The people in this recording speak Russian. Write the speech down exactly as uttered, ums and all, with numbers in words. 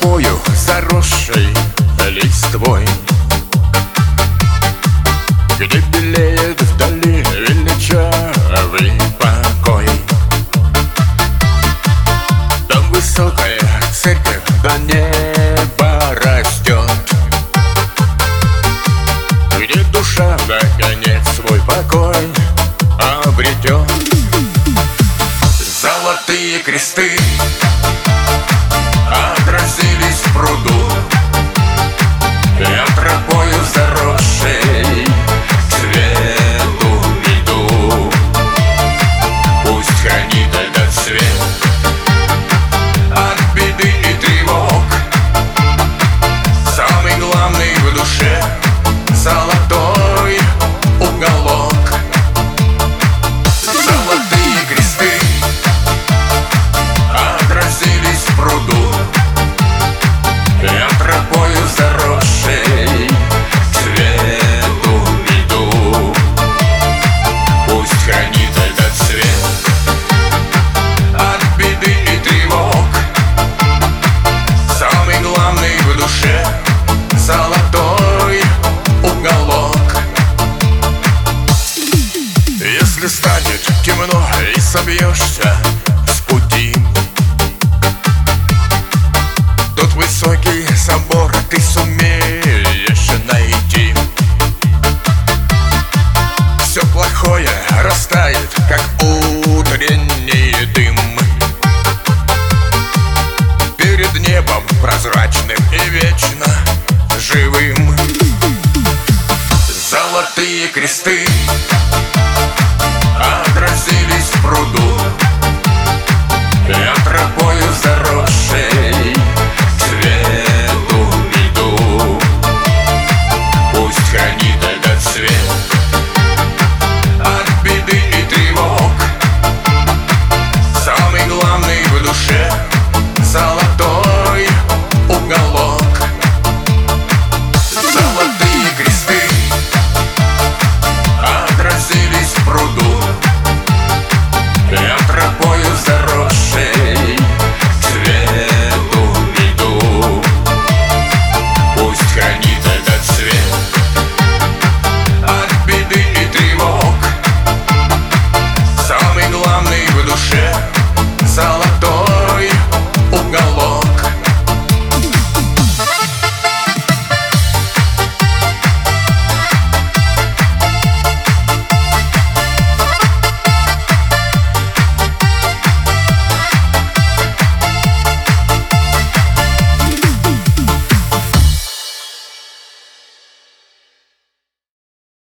тропою, заросшей листвой, где белеет вдали величавый покой. Там высокая церковь до неба растет, где душа наконец свой покой обретет. Золотые кресты отразились в пруду, я тропою заросшей к свету иду. Пусть хранит этот свет от беды и тревог. Самый главный в душе — золотой уголок. Золотые кресты отразились в пруду, я тропою заросшей к свету иду. Пусть хранит этот свет от беды и тревог. Самый главный в душе — золотой уголок. Если станет темно и собьешься с пути, тот высокий собор ты сумеешь найти. Все плохое растает, как утренний дым, перед небом прозрачным и вечно живым. Золотые кресты